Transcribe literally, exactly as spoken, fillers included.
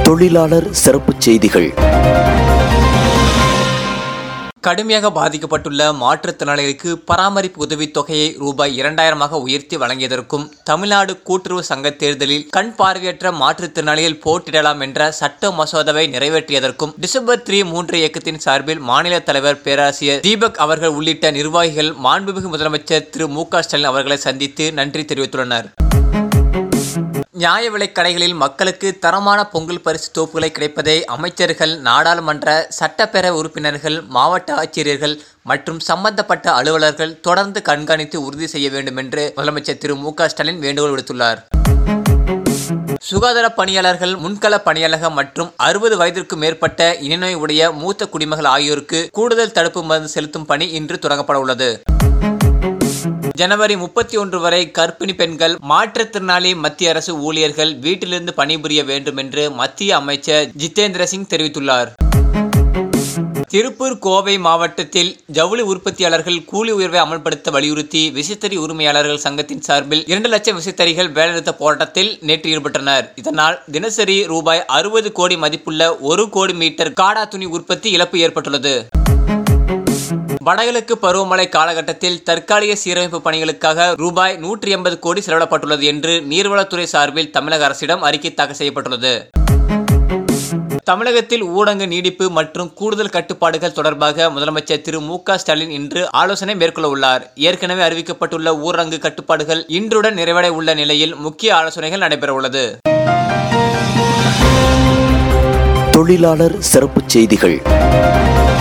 தொழிலாளர் சிறப்புச் செய்திகள். கடுமையாக பாதிக்கப்பட்டுள்ள மாற்றுத்திறனாளிகளுக்கு பராமரிப்பு உதவித் தொகையை ரூபாய் இரண்டாயிரமாக உயர்த்தி வழங்கியதற்கும், தமிழ்நாடு கூட்டுறவு சங்க தேர்தலில் கண் பார்வையற்ற மாற்றுத்திறனாளிகள் போட்டியிடலாம் என்ற சட்ட மசோதாவை நிறைவேற்றியதற்கும் டிசம்பர் த்ரீ மூன்று இயக்கத்தின் சார்பில் மாநில தலைவர் பேராசிரியர் தீபக் அவர்கள் உள்ளிட்ட நிர்வாகிகள் மாண்புமிகு முதலமைச்சர் திரு மு க ஸ்டாலின் அவர்களை சந்தித்து நன்றி தெரிவித்துள்ளனர். நியாய விலைக் கடைகளில் மக்களுக்கு தரமான பொங்கல் பரிசு தொகுப்புகளை கிடைப்பதை அமைச்சர்கள், நாடாளுமன்ற, சட்டப்பேரவை உறுப்பினர்கள், மாவட்ட ஆட்சியர்கள் மற்றும் சம்பந்தப்பட்ட அலுவலர்கள் தொடர்ந்து கண்காணித்து உறுதி செய்ய வேண்டும் என்று முதலமைச்சர் திரு மு க ஸ்டாலின் வேண்டுகோள் விடுத்துள்ளார். சுகாதார பணியாளர்கள், முன்கள பணியாளர்கள் மற்றும் அறுபது வயதிற்கு மேற்பட்ட இனநோய் உடைய மூத்த குடிமகள் ஆகியோருக்கு கூடுதல் தடுப்பு மருந்து செலுத்தும் பணி இன்று தொடங்கப்பட உள்ளது. ஜனவரி முப்பத்தி ஒன்று வரை கர்ப்பிணி பெண்கள், மாற்றுத்திறனாளி மத்திய அரசு ஊழியர்கள் வீட்டிலிருந்து பணிபுரிய வேண்டும் என்று மத்திய அமைச்சர் ஜிதேந்திர சிங் தெரிவித்துள்ளார். திருப்பூர், கோவை மாவட்டத்தில் ஜவுளி உற்பத்தியாளர்கள் கூலி உயர்வை அமல்படுத்த வலியுறுத்தி விசைத்தறி உரிமையாளர்கள் சங்கத்தின் சார்பில் இரண்டு லட்சம் விசைத்தறிகள் வேலைநிறுத்த போராட்டத்தில் நேற்று ஈடுபட்டனர். இதனால் தினசரி ரூபாய் அறுபது கோடி மதிப்புள்ள ஒரு கோடி மீட்டர் காடா துணி உற்பத்தி இழப்பு ஏற்பட்டுள்ளது. வடகிழக்கு பருவமழை காலகட்டத்தில் தற்காலிக சீரமைப்பு பணிகளுக்காக ரூபாய் நூற்றி எண்பது கோடி செலவிடப்பட்டுள்ளது என்று நீர்வளத்துறை சார்பில் தமிழக அரசிடம் அறிக்கை தாக்கல் செய்யப்பட்டுள்ளது. தமிழகத்தில் ஊரடங்கு நீடிப்பு மற்றும் கூடுதல் கட்டுப்பாடுகள் தொடர்பாக முதலமைச்சர் திரு மு க ஸ்டாலின் இன்று ஆலோசனை மேற்கொள்ள உள்ளார். ஏற்கனவே அறிவிக்கப்பட்டுள்ள ஊரடங்கு கட்டுப்பாடுகள் இன்றுடன் நிறைவடைய உள்ள நிலையில் முக்கிய ஆலோசனைகள் நடைபெற உள்ளது. தொழிலாளர் சிறப்புச் செய்திகள்.